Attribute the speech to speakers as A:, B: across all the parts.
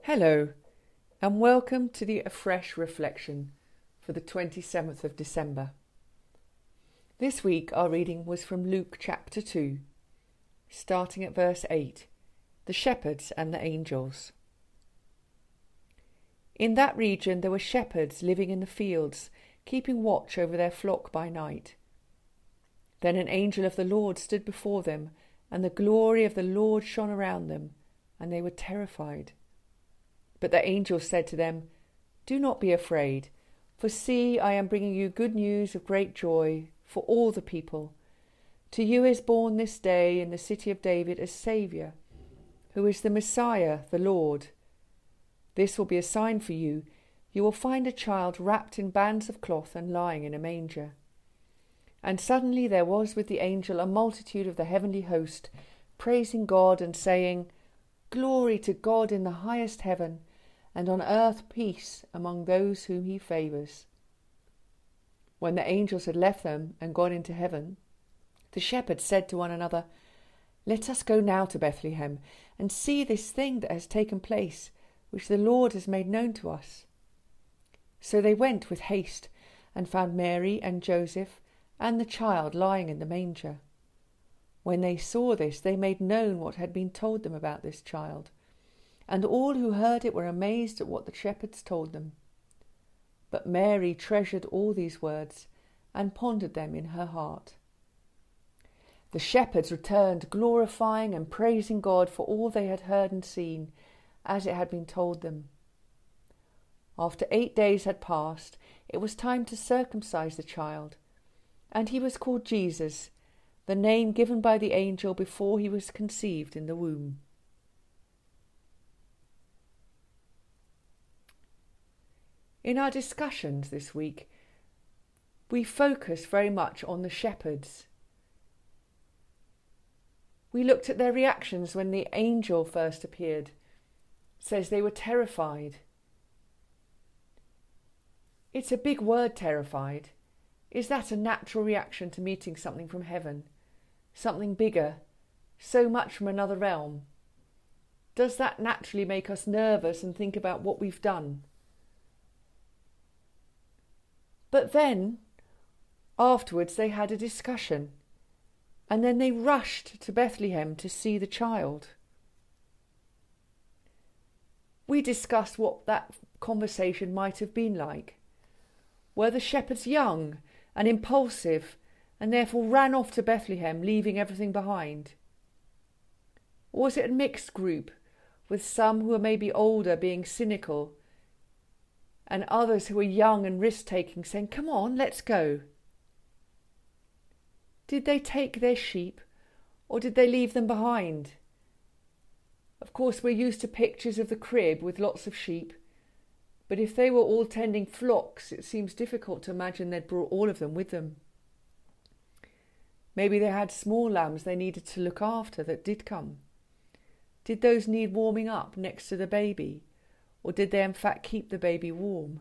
A: Hello, and welcome to the Afresh Reflection for the 27th of December. This week our reading was from Luke chapter 2, starting at verse 8, the shepherds and the angels. In that region there were shepherds living in the fields, keeping watch over their flock by night. Then an angel of the Lord stood before them, and the glory of the Lord shone around them, and they were terrified. But the angel said to them, "Do not be afraid, for see, I am bringing you good news of great joy for all the people. To you is born this day in the city of David a Saviour, who is the Messiah, the Lord. This will be a sign for you. You will find a child wrapped in bands of cloth and lying in a manger." And suddenly there was with the angel a multitude of the heavenly host, praising God and saying, "Glory to God in the highest heaven, and on earth peace among those whom he favours." When the angels had left them and gone into heaven, the shepherds said to one another, "Let us go now to Bethlehem and see this thing that has taken place, which the Lord has made known to us." So they went with haste and found Mary and Joseph and the child lying in the manger. When they saw this, they made known what had been told them about this child, and all who heard it were amazed at what the shepherds told them. But Mary treasured all these words and pondered them in her heart. The shepherds returned, glorifying and praising God for all they had heard and seen, as it had been told them. After 8 days had passed, it was time to circumcise the child, and he was called Jesus, the name given by the angel before he was conceived in the womb. In our discussions this week, we focus very much on the shepherds. We looked at their reactions when the angel first appeared. It says they were terrified. It's a big word, terrified. Is that a natural reaction to meeting something from heaven? Something bigger, so much from another realm? Does that naturally make us nervous and think about what we've done? But then, afterwards, they had a discussion, and then they rushed to Bethlehem to see the child. We discussed what that conversation might have been like. Were the shepherds young and impulsive, and therefore ran off to Bethlehem, leaving everything behind? Or was it a mixed group, with some who were maybe older being cynical, and others who were young and risk-taking saying, "Come on, let's go"? Did they take their sheep, or did they leave them behind? Of course, we're used to pictures of the crib with lots of sheep, but if they were all tending flocks, it seems difficult to imagine they'd brought all of them with them. Maybe they had small lambs they needed to look after that did come. Did those need warming up next to the baby, or did they in fact keep the baby warm?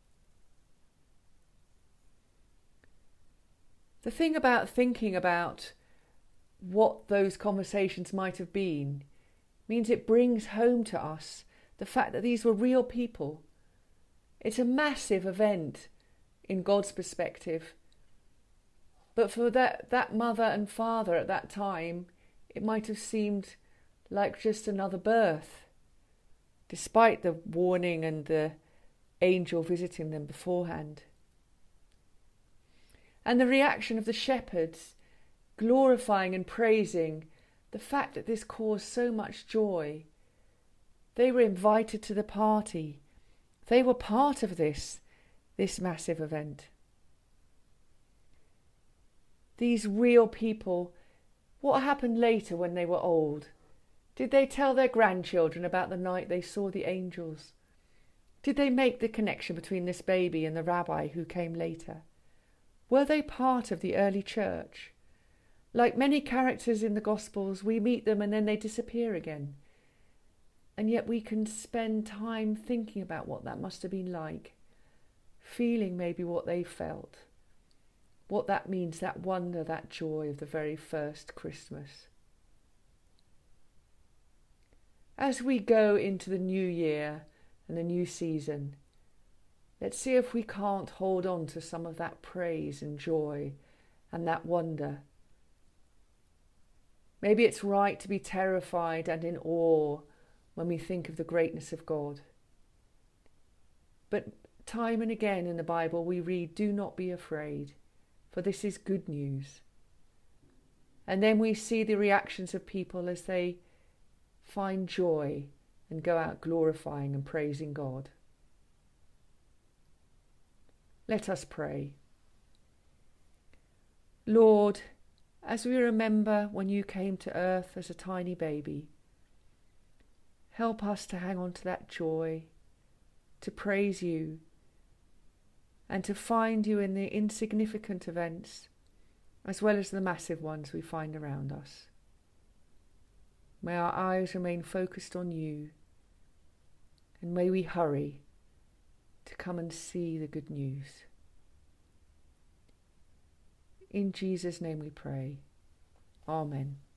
A: The thing about thinking about what those conversations might have been means it brings home to us the fact that these were real people. It's a massive event in God's perspective. But for that mother and father at that time, it might have seemed like just another birth, despite the warning and the angel visiting them beforehand. And the reaction of the shepherds, glorifying and praising the fact that this caused so much joy. They were invited to the party. They were part of this massive event. These real people, what happened later when they were old? Did they tell their grandchildren about the night they saw the angels? Did they make the connection between this baby and the rabbi who came later? Were they part of the early church? Like many characters in the Gospels, we meet them and then they disappear again. And yet we can spend time thinking about what that must have been like, feeling maybe what they felt, what that means, that wonder, that joy of the very first Christmas. As we go into the new year and the new season, let's see if we can't hold on to some of that praise and joy and that wonder. Maybe it's right to be terrified and in awe when we think of the greatness of God. But time and again in the Bible we read, "Do not be afraid, for this is good news." And then we see the reactions of people as they find joy and go out glorifying and praising God. Let us pray. Lord, as we remember when you came to earth as a tiny baby, help us to hang on to that joy, to praise you, and to find you in the insignificant events as well as the massive ones we find around us. May our eyes remain focused on you, and may we hurry to come and see the good news. In Jesus' name we pray. Amen.